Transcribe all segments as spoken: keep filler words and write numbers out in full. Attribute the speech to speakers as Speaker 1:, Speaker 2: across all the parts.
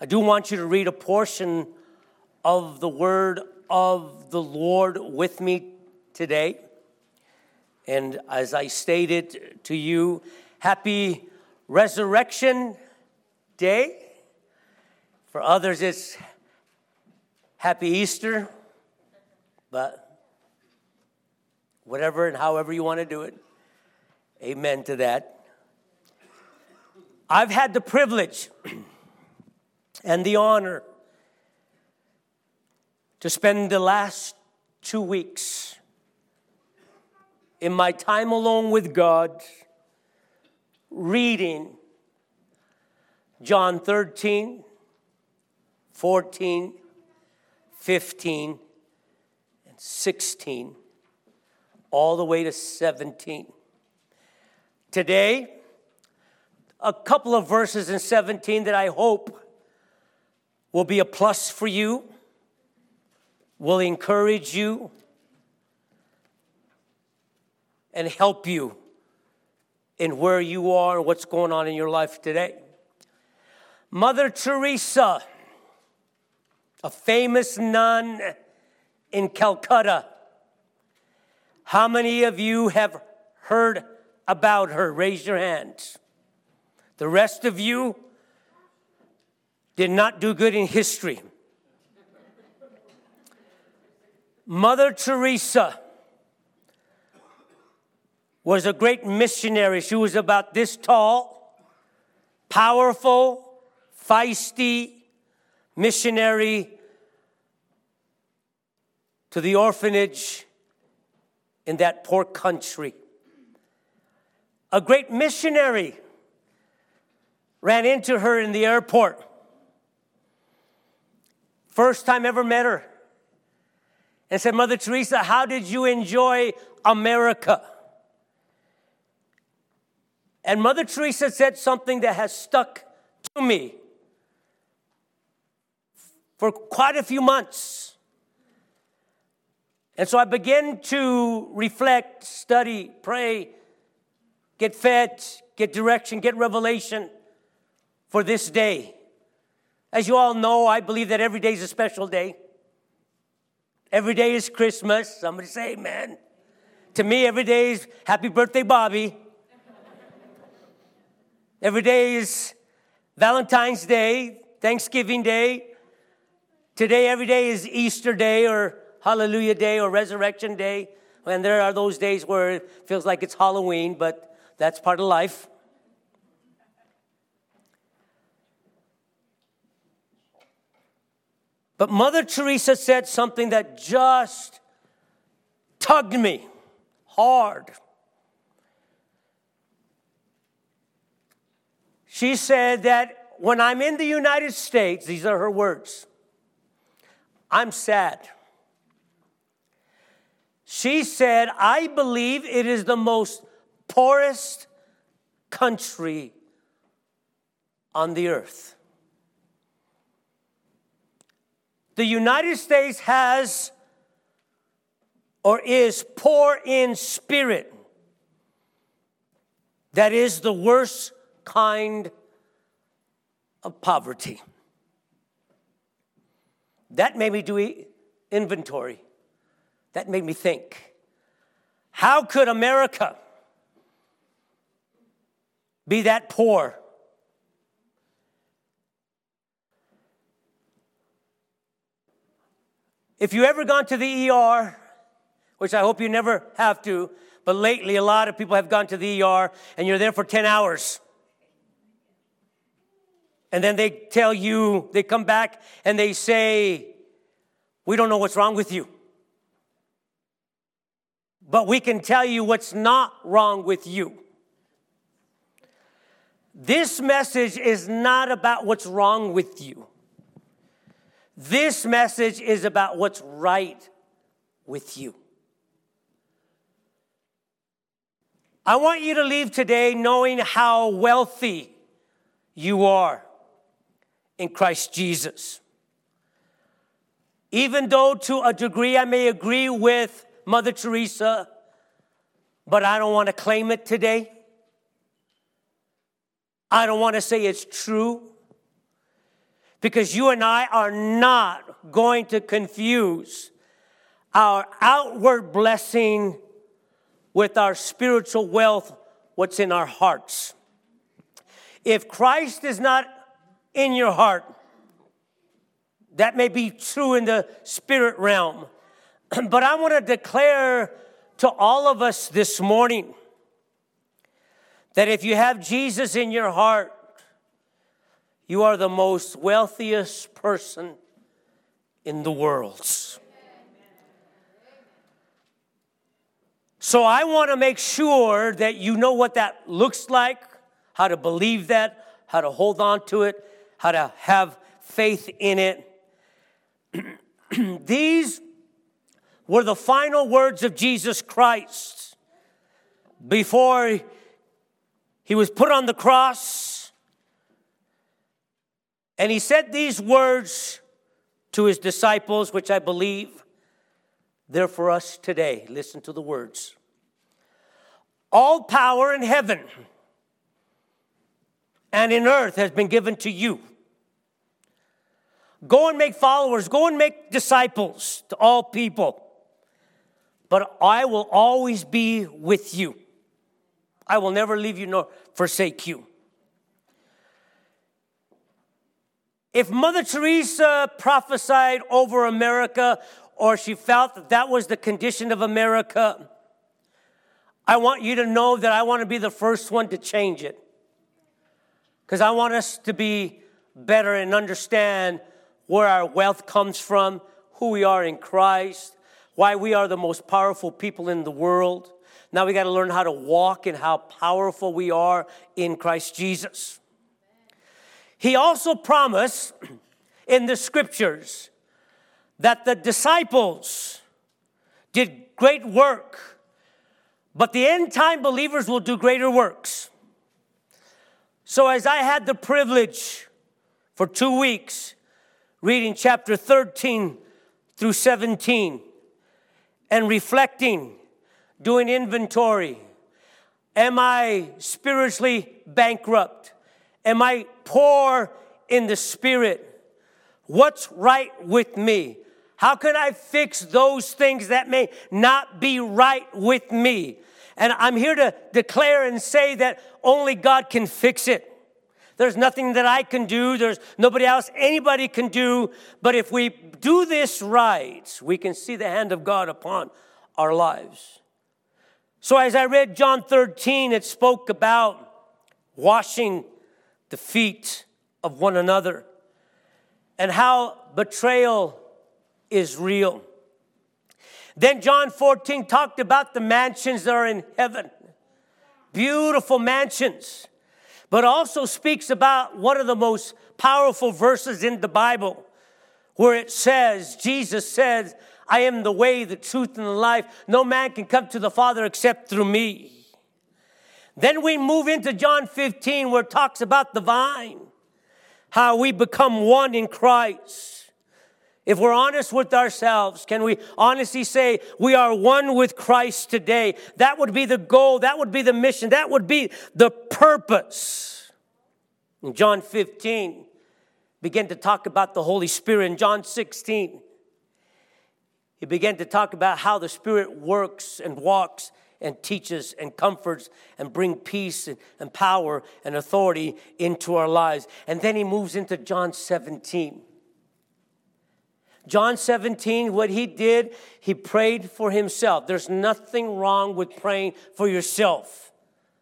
Speaker 1: I do want you to read a portion of the word of the Lord with me today. And as I stated to you, happy Resurrection Day. For others, it's happy Easter. But whatever and however you want to do it, amen to that. I've had the privilege and the honor to spend the last two weeks in my time alone with God reading John thirteen, fourteen, fifteen, and sixteen, all the way to seventeen. Today, a couple of verses in seventeen that I hope will be a plus for you, will encourage you, and help you in where you are and what's going on in your life today. Mother Teresa, a famous nun in Calcutta. How many of you have heard about her? Raise your hands. The rest of you did not do good in history. Mother Teresa was a great missionary. She was about this tall, powerful, feisty missionary to the orphanage in that poor country. A great missionary ran into her in the airport. First time ever met her. And said, Mother Teresa, how did you enjoy America? And Mother Teresa said something that has stuck to me for quite a few months. And so I began to reflect, study, pray, get fed, get direction, get revelation for this day. As you all know, I believe that every day is a special day. Every day is Christmas. Somebody say amen. To me, every day is happy birthday, Bobby. Every day is Valentine's Day, Thanksgiving Day. Today, every day is Easter Day or Hallelujah Day or Resurrection Day. And there are those days where it feels like it's Halloween, but that's part of life. But Mother Teresa said something that just tugged me hard. She said that when I'm in the United States, these are her words, I'm sad. She said, I believe it is the most poorest country on the earth. The United States has or is poor in spirit. That is the worst kind of poverty. That made me do inventory. That made me think. How could America be that poor? If you ever gone to the E R, which I hope you never have to, but lately a lot of people have gone to the E R and you're there for ten hours. And then they tell you, they come back and they say, we don't know what's wrong with you. But we can tell you what's not wrong with you. This message is not about what's wrong with you. This message is about what's right with you. I want you to leave today knowing how wealthy you are in Christ Jesus. Even though to a degree I may agree with Mother Teresa, but I don't want to claim it today. I don't want to say it's true. Because you and I are not going to confuse our outward blessing with our spiritual wealth, what's in our hearts. If Christ is not in your heart, that may be true in the spirit realm. But I want to declare to all of us this morning that if you have Jesus in your heart, you are the most wealthiest person in the world. So I want to make sure that you know what that looks like, how to believe that, how to hold on to it, how to have faith in it. These were the final words of Jesus Christ before he was put on the cross. And he said these words to his disciples, which I believe they're for us today. Listen to the words. All power in heaven and in earth has been given to you. Go and make followers. Go and make disciples to all people. But I will always be with you. I will never leave you nor forsake you. If Mother Teresa prophesied over America, or she felt that that was the condition of America, I want you to know that I want to be the first one to change it. Because I want us to be better and understand where our wealth comes from, who we are in Christ, why we are the most powerful people in the world. Now we got to learn how to walk and how powerful we are in Christ Jesus. He also promised in the scriptures that the disciples did great work, but the end time believers will do greater works. So as I had the privilege for two weeks reading chapter thirteen through seventeen and reflecting, doing inventory, am I spiritually bankrupt? Am I poor in the spirit? What's right with me? How can I fix those things that may not be right with me? And I'm here to declare and say that only God can fix it. There's nothing that I can do. There's nobody else anybody can do. But if we do this right, we can see the hand of God upon our lives. So as I read John thirteen, it spoke about washing the feet of one another and how betrayal is real. Then John fourteen talked about the mansions that are in heaven. Beautiful mansions. But also speaks about one of the most powerful verses in the Bible where it says, Jesus says, I am the way, the truth, and the life. No man can come to the Father except through me. Then we move into John fifteen where it talks about the vine, how we become one in Christ. If we're honest with ourselves, can we honestly say we are one with Christ today? That would be the goal. That would be the mission. That would be the purpose. In John fifteen, began to talk about the Holy Spirit. In John sixteen, he began to talk about how the Spirit works and walks and teaches and comforts and bring peace and, and power and authority into our lives. And then he moves into John seventeen. John seventeen, what he did, he prayed for himself. There's nothing wrong with praying for yourself.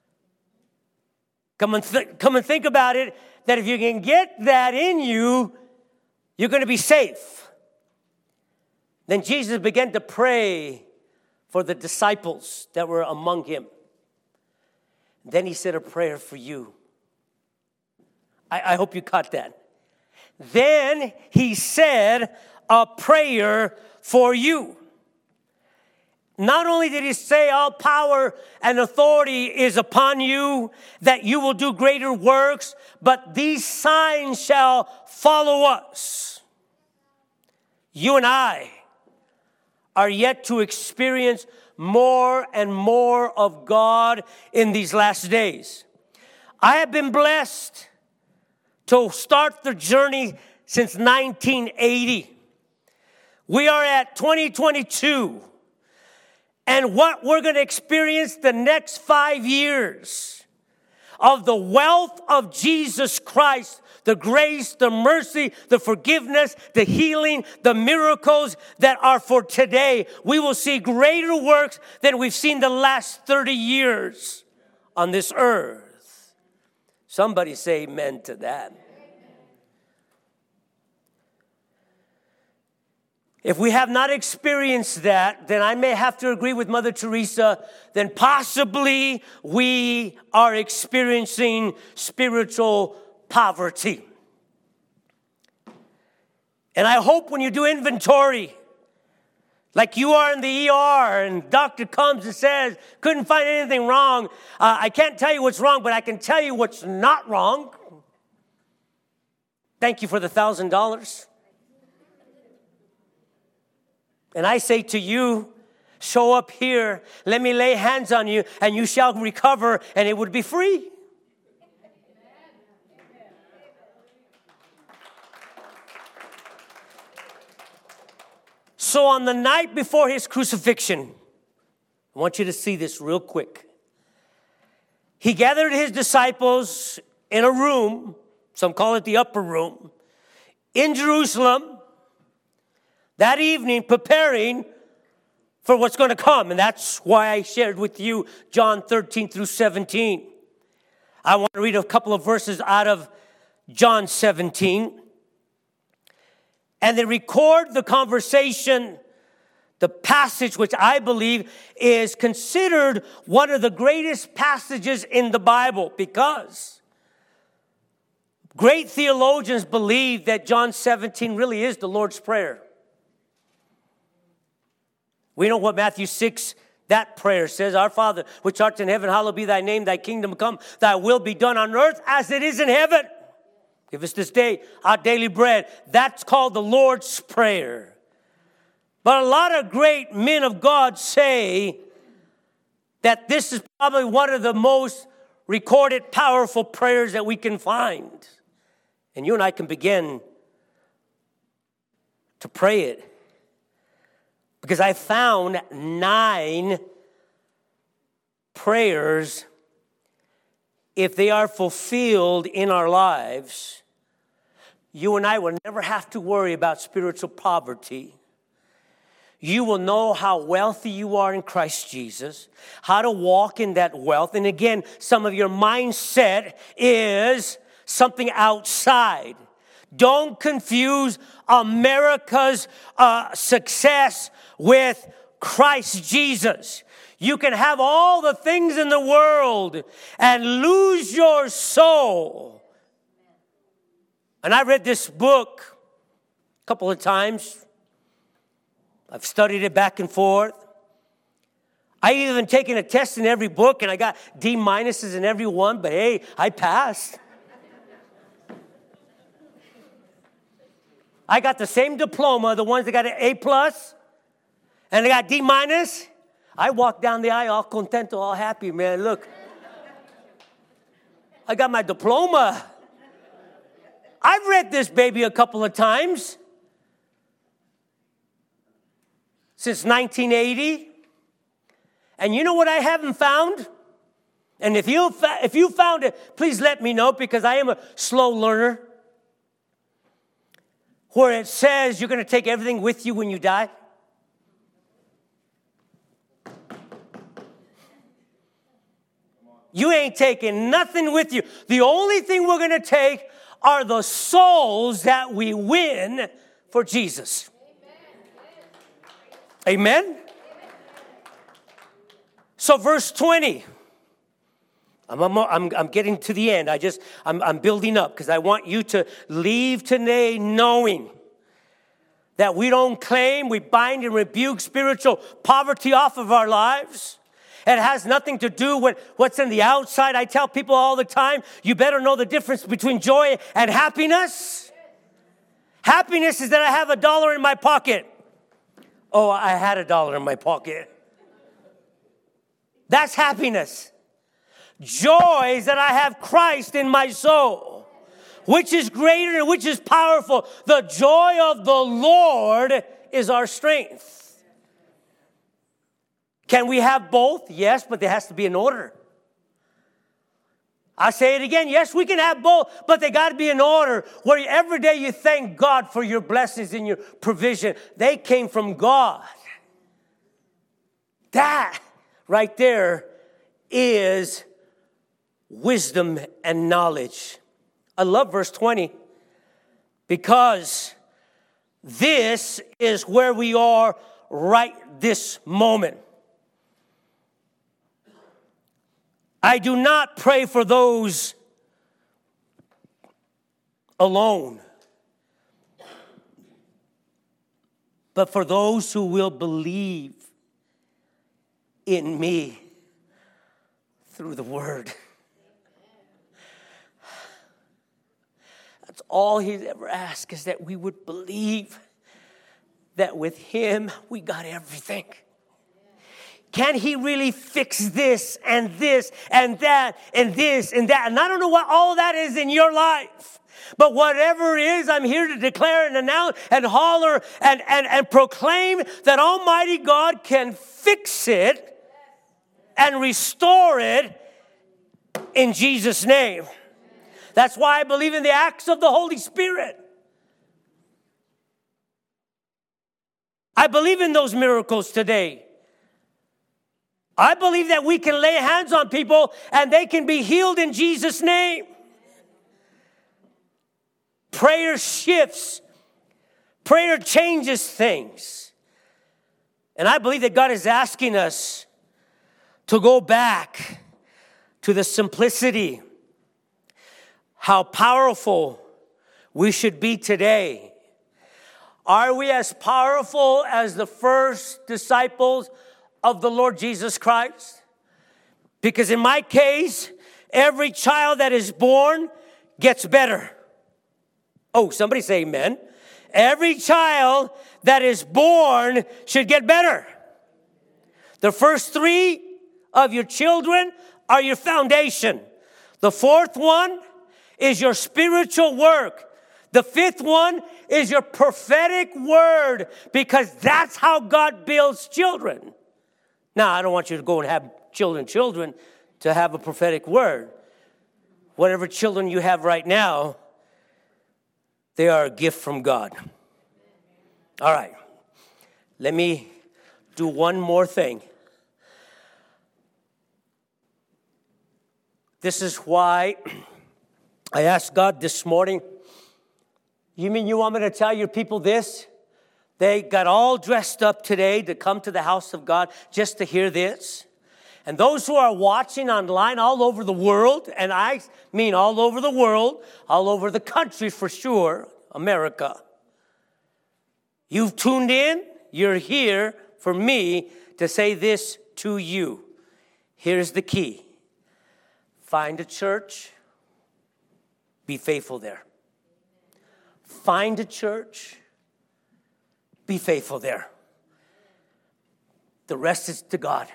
Speaker 1: Come and, th- come and think about it, that if you can get that in you, you're going to be safe. Then Jesus began to pray for the disciples that were among him. Then he said a prayer for you. I, I hope you caught that. Then he said a prayer for you. Not only did he say all power and authority is upon you, that you will do greater works, but these signs shall follow us. You and I are yet to experience more and more of God in these last days. I have been blessed to start the journey since nineteen eighty. We are at twenty twenty-two. And what we're going to experience the next five years of the wealth of Jesus Christ, the grace, the mercy, the forgiveness, the healing, the miracles that are for today. We will see greater works than we've seen the last thirty years on this earth. Somebody say amen to that. If we have not experienced that, then I may have to agree with Mother Teresa, then possibly we are experiencing spiritual poverty. And I hope when you do inventory, like you are in the E R and doctor comes and says, couldn't find anything wrong. Uh, I can't tell you what's wrong, but I can tell you what's not wrong. Thank you for the one thousand dollars. And I say to you, show up here, let me lay hands on you, and you shall recover, and it would be free. So on the night before his crucifixion, I want you to see this real quick. He gathered his disciples in a room, some call it the upper room, in Jerusalem, that evening, preparing for what's going to come. And that's why I shared with you John thirteen through seventeen. I want to read a couple of verses out of John seventeen. And they record the conversation, the passage which I believe is considered one of the greatest passages in the Bible, because great theologians believe that John seventeen really is the Lord's Prayer. We know what Matthew six, that prayer says. Our Father, which art in heaven, hallowed be thy name, thy kingdom come, thy will be done on earth as it is in heaven. Give us this day our daily bread. That's called the Lord's Prayer. But a lot of great men of God say that this is probably one of the most recorded, powerful prayers that we can find. And you and I can begin to pray it. Because I found nine prayers, if they are fulfilled in our lives, you and I will never have to worry about spiritual poverty. You will know how wealthy you are in Christ Jesus, how to walk in that wealth. And again, some of your mindset is something outside. Don't confuse America's uh, success with Christ Jesus. You can have all the things in the world and lose your soul. And I read this book a couple of times. I've studied it back and forth. I even taken a test in every book, and I got D minuses in every one, but hey, I passed. I got the same diploma, the ones that got an A plus, and they got D minus. I walked down the aisle all contento, all happy, man. Look, I got my diploma. I've read this baby a couple of times since nineteen eighty. And you know what I haven't found? And if you if you found it, please let me know, because I am a slow learner. Where it says you're going to take everything with you when you die. You ain't taking nothing with you. The only thing we're going to take are the souls that we win for Jesus. Amen? Amen? So verse twenty. I'm, I'm, I'm getting to the end. I just, I'm, I'm building up, because I want you to leave today knowing that we don't claim, we bind and rebuke spiritual poverty off of our lives. It has nothing to do with what's in the outside. I tell people all the time, you better know the difference between joy and happiness. Happiness is that I have a dollar in my pocket. Oh, I had a dollar in my pocket. That's happiness. Joy is that I have Christ in my soul. Which is greater and which is powerful? The joy of the Lord is our strength. Can we have both? Yes, but there has to be an order. I say it again. Yes, we can have both, but they got to be in order where every day you thank God for your blessings and your provision. They came from God. That right there is wisdom and knowledge. I love verse twenty because this is where we are right this moment. I do not pray for those alone, but for those who will believe in me through the word. That's all he's ever asked, is that we would believe that with him we got everything. Can he really fix this and this and that and this and that? And I don't know what all that is in your life. But whatever it is, I'm here to declare and announce and holler and, and, and proclaim that Almighty God can fix it and restore it in Jesus' name. That's why I believe in the acts of the Holy Spirit. I believe in those miracles today. I believe that we can lay hands on people and they can be healed in Jesus' name. Prayer shifts. Prayer changes things. And I believe that God is asking us to go back to the simplicity, how powerful we should be today. Are we as powerful as the first disciples of the Lord Jesus Christ? Because in my case, every child that is born gets better. Oh, somebody say amen. Every child that is born should get better. The first three of your children are your foundation. The fourth one is your spiritual work. The fifth one is your prophetic word, because that's how God builds children. Now, I don't want you to go and have children, children, to have a prophetic word. Whatever children you have right now, they are a gift from God. All right. Let me do one more thing. This is why I asked God this morning, you mean you want me to tell your people this? They got all dressed up today to come to the house of God just to hear this. And those who are watching online all over the world, and I mean all over the world, all over the country for sure, America. You've tuned in. You're here for me to say this to you. Here's the key. Find a church. Be faithful there. Find a church. Be faithful there. The rest is to God.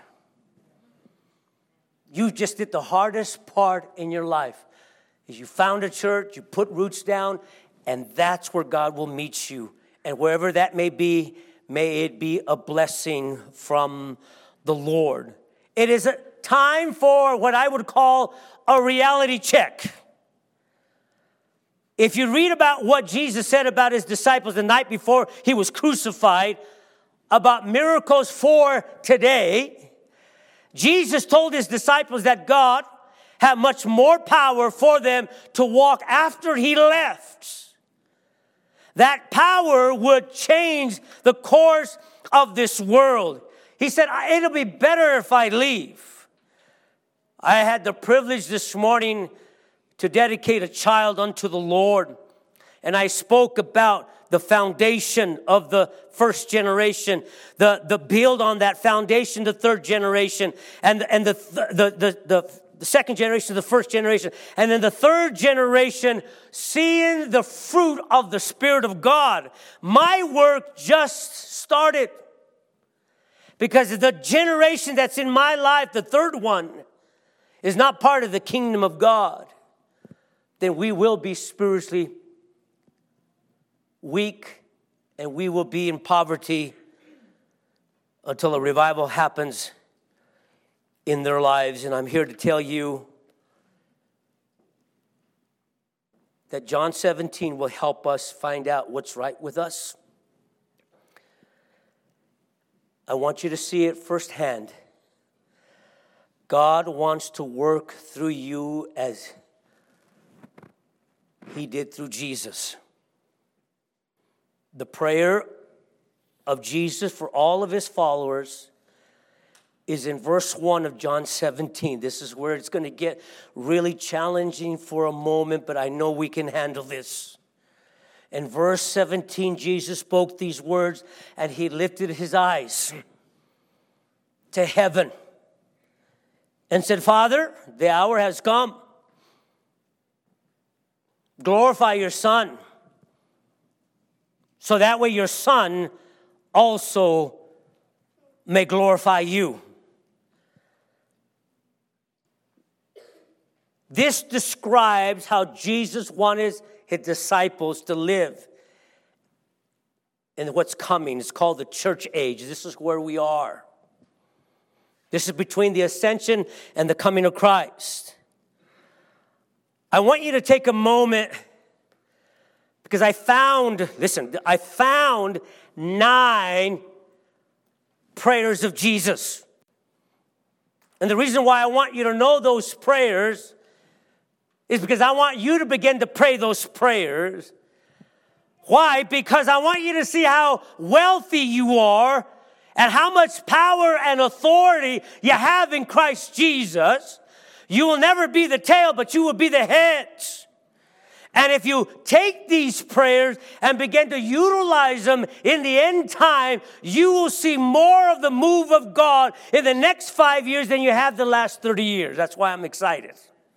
Speaker 1: You just did the hardest part in your life. Is you found a church, you put roots down, and that's where God will meet you. And wherever that may be, may it be a blessing from the Lord. It is a time for what I would call a reality check. If you read about what Jesus said about his disciples the night before he was crucified, about miracles for today, Jesus told his disciples that God had much more power for them to walk after he left. That power would change the course of this world. He said, it'll be better if I leave. I had the privilege this morning to dedicate a child unto the Lord. And I spoke about the foundation of the first generation, the, the build on that foundation, the third generation, and, and the, the, the, the, the second generation, the first generation, and then the third generation, seeing the fruit of the Spirit of God. My work just started, because the generation that's in my life, the third one, is not part of the kingdom of God. then we will be spiritually weak and we will be in poverty until a revival happens in their lives. And I'm here to tell you that John seventeen will help us find out what's right with us. I want you to see it firsthand. God wants to work through you as he did through Jesus. The prayer of Jesus for all of his followers is in verse one of John seventeen. This is where it's going to get really challenging for a moment, but I know we can handle this. In verse seventeen, Jesus spoke these words, and he lifted his eyes to heaven and said, Father, the hour has come. Glorify your Son, so that way your Son also may glorify you. This describes how Jesus wanted his disciples to live in what's coming. It's called the church age. This is where we are. This is between the ascension and the coming of Christ. I want you to take a moment because I found, listen, I found nine prayers of Jesus. And the reason why I want you to know those prayers is because I want you to begin to pray those prayers. Why? Because I want you to see how wealthy you are and how much power and authority you have in Christ Jesus. You will never be the tail, but you will be the head. And if you take these prayers and begin to utilize them in the end time, you will see more of the move of God in the next five years than you have the last thirty years. That's why I'm excited.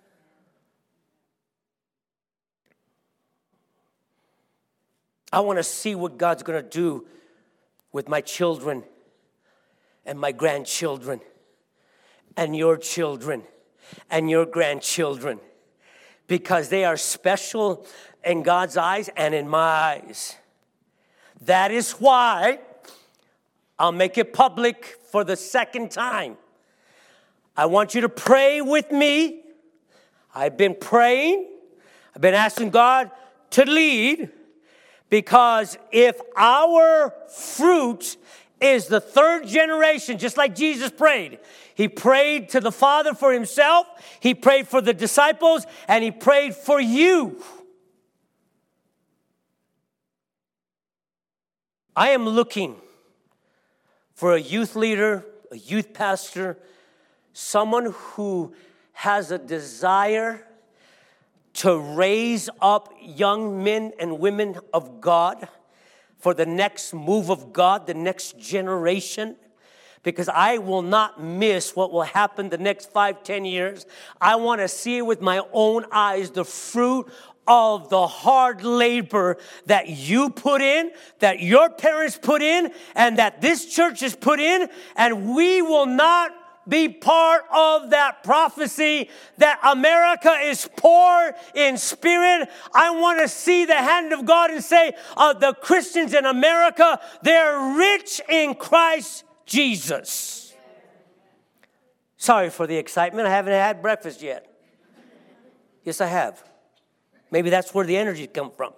Speaker 1: I want to see what God's going to do with my children and my grandchildren and your children and your grandchildren, because they are special in God's eyes and in my eyes. That is why I'll make it public for the second time. I want you to pray with me. I've been praying. I've been asking God to lead. Because if our fruit is the third generation, just like Jesus prayed, he prayed to the Father for himself, he prayed for the disciples, and he prayed for you. I am looking for a youth leader, a youth pastor, someone who has a desire to raise up young men and women of God for the next move of God, the next generation, because I will not miss what will happen the next five, ten years. I want to see with my own eyes the fruit of the hard labor that you put in, that your parents put in, and that this church has put in, and we will not be part of that prophecy that America is poor in spirit. I want to see the hand of God and say, uh, the Christians in America, they're rich in Christ Jesus. Sorry for the excitement. I haven't had breakfast yet. Yes, I have. Maybe that's where the energy comes from.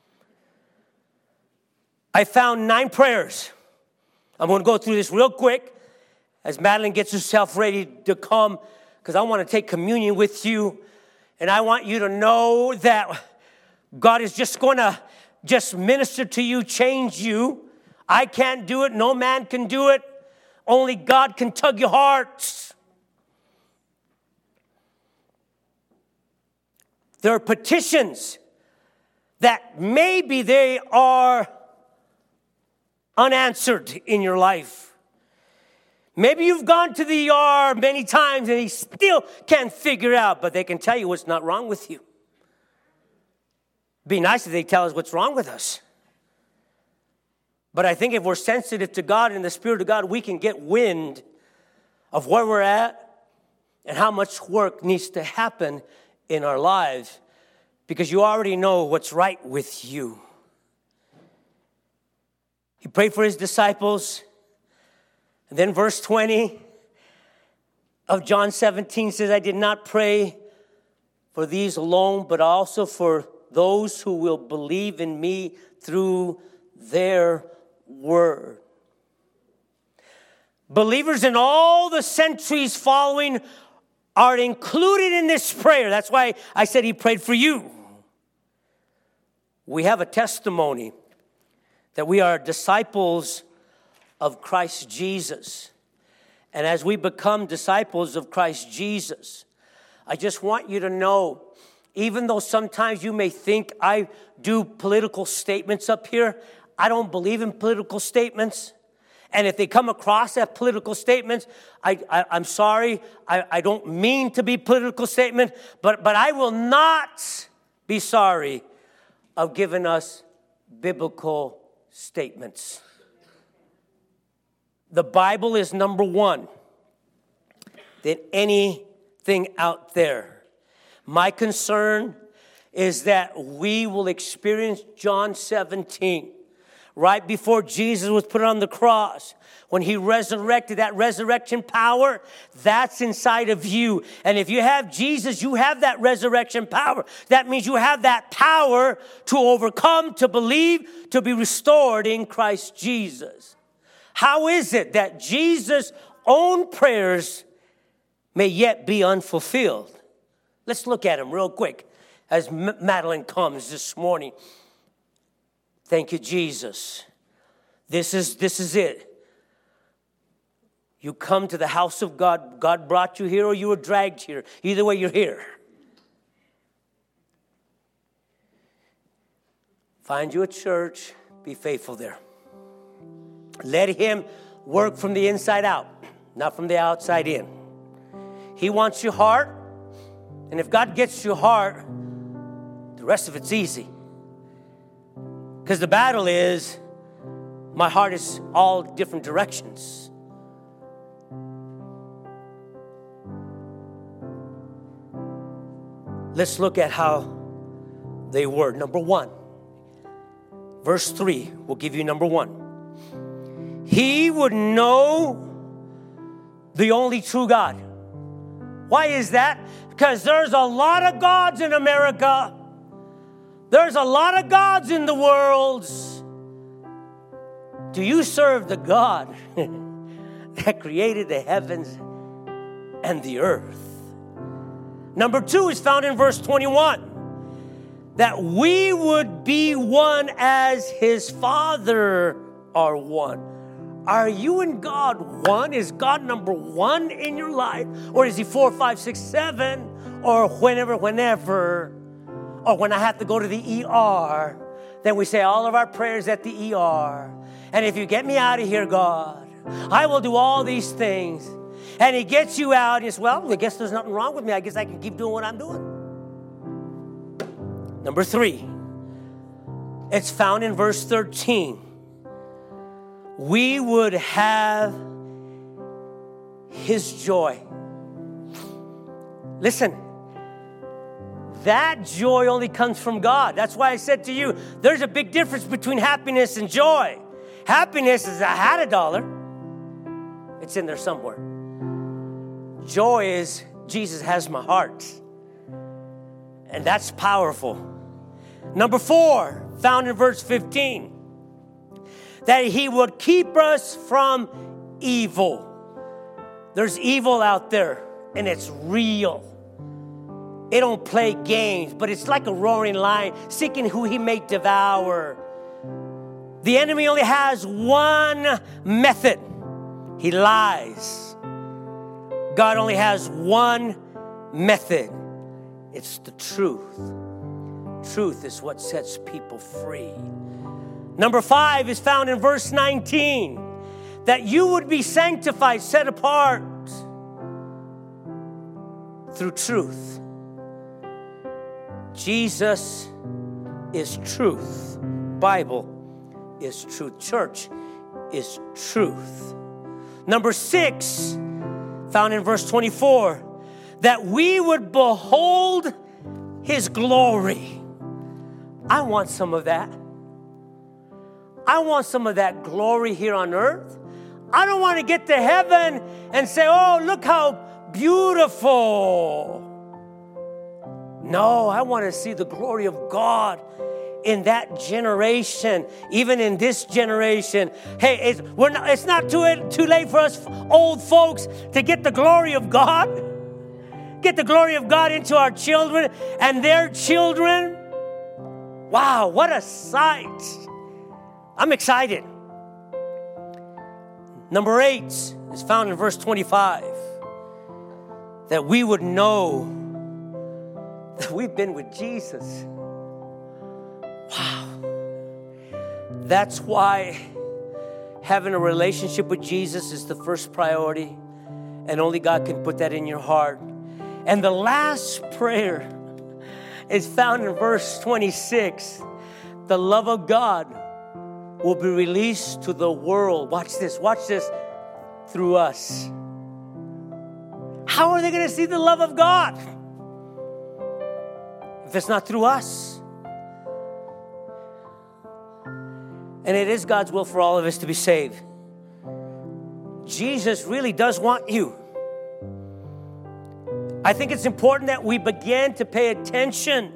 Speaker 1: I found nine prayers. I'm going to go through this real quick as Madeline gets herself ready to come, because I want to take communion with you. And I want you to know that God is just going to just minister to you, change you. I can't do it. No man can do it. Only God can tug your hearts. There are petitions that maybe they are unanswered in your life. Maybe you've gone to the E R many times and he still can't figure it out, but they can tell you what's not wrong with you. It'd be nice if they tell us what's wrong with us. But I think if we're sensitive to God and the Spirit of God, we can get wind of where we're at and how much work needs to happen in our lives. because you already know what's right with you. He prayed for his disciples. And then verse twenty of John seventeen says, I did not pray for these alone, but also for those who will believe in me through their word. Believers in all the centuries following are included in this prayer. That's why I said he prayed for you. We have a testimony that we are disciples of Christ Jesus. And as we become disciples of Christ Jesus, I just want you to know, even though sometimes you may think I do political statements up here, I don't believe in political statements. And if they come across as political statements, I, I, I'm sorry, I, I don't mean to be political statement, but, but I will not be sorry of giving us biblical statements. The Bible is number one than anything out there. My concern is that we will experience John seventeen. Right before Jesus was put on the cross, when he resurrected, that resurrection power, that's inside of you. And if you have Jesus, you have that resurrection power. That means you have that power to overcome, to believe, to be restored in Christ Jesus. How is it that Jesus' own prayers may yet be unfulfilled? Let's look at them real quick as Madeline comes this morning. Thank you, Jesus. This is, this is it. You come to the house of God. God brought you here or you were dragged here. Either way, you're here. Find you a church. Be faithful there. Let him work from the inside out, not from the outside in. He wants your heart. And if God gets your heart, the rest of it's easy. Because the battle is, my heart is all different directions. Let's look at how they were. Number one, verse three will give you number one. He would know the only true God. Why is that? Because there's a lot of gods in America. There's a lot of gods in the world. Do you serve the God that created the heavens and the earth? Number two is found in verse twenty-one. That we would be one as his Father are one. Are you and God one? Is God number one in your life? Or is he four, five, six, seven? Or whenever, whenever... Or when I have to go to the E R, then we say all of our prayers at the E R. And if you get me out of here, God, I will do all these things. And he gets you out. He says, well, I guess there's nothing wrong with me. I guess I can keep doing what I'm doing. Number three, it's found in verse thirteen. We would have his joy. Listen. That joy only comes from God. That's why I said to you, there's a big difference between happiness and joy. Happiness is, I had a dollar. It's in there somewhere. Joy is, Jesus has my heart. And that's powerful. Number four, found in verse fifteen. That he would keep us from evil. There's evil out there, and it's real. It don't play games, but it's like a roaring lion, seeking who he may devour. The enemy only has one method. He lies. God only has one method. It's the truth. Truth is what sets people free. Number five is found in verse nineteen. That you would be sanctified, set apart through truth. Jesus is truth. Bible is truth. Church is truth. Number six, found in verse twenty-four, that we would behold his glory. I want some of that. I want some of that glory here on earth. I don't want to get to heaven and say, oh, look how beautiful. No, I want to see the glory of God in that generation, even in this generation. Hey, it's, we're not, it's not too, too late for us old folks to get the glory of God. Get the glory of God into our children and their children. Wow, what a sight. I'm excited. Number eight is found in verse twenty-five. That we would know that we've been with Jesus. Wow. That's why having a relationship with Jesus is the first priority. And only God can put that in your heart. And the last prayer is found in verse twenty-six. The love of God will be released to the world. Watch this, watch this, through us. How are they going to see the love of God if it's not through us? And it is God's will for all of us to be saved. Jesus really does want you. I think it's important that we begin to pay attention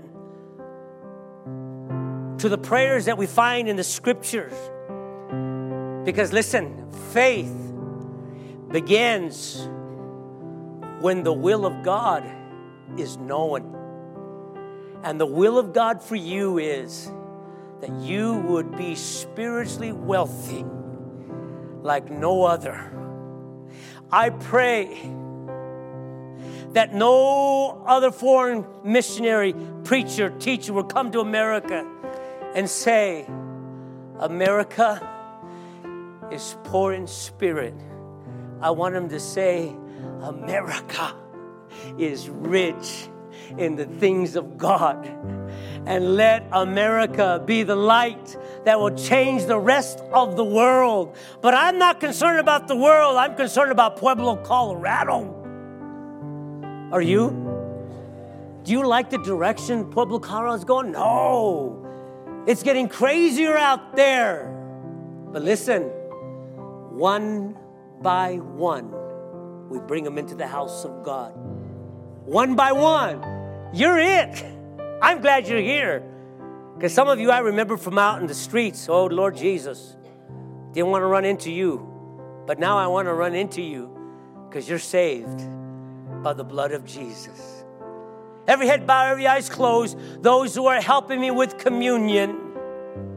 Speaker 1: to the prayers that we find in the scriptures. Because listen, faith begins when the will of God is known. And the will of God for you is that you would be spiritually wealthy like no other. I pray that no other foreign missionary, preacher, teacher will come to America and say, America is poor in spirit. I want them to say, America is rich in the things of God. And let America be the light that will change the rest of the world. But I'm not concerned about the world. I'm concerned about Pueblo, Colorado. Are you? Do you like the direction Pueblo, Colorado is going? No. It's getting crazier out there. But listen, one by one, we bring them into the house of God. One by one. You're it. I'm glad you're here. Because some of you I remember from out in the streets. Oh, Lord Jesus. Didn't want to run into you. But now I want to run into you because you're saved by the blood of Jesus. Every head bowed, every eyes closed. Those who are helping me with communion,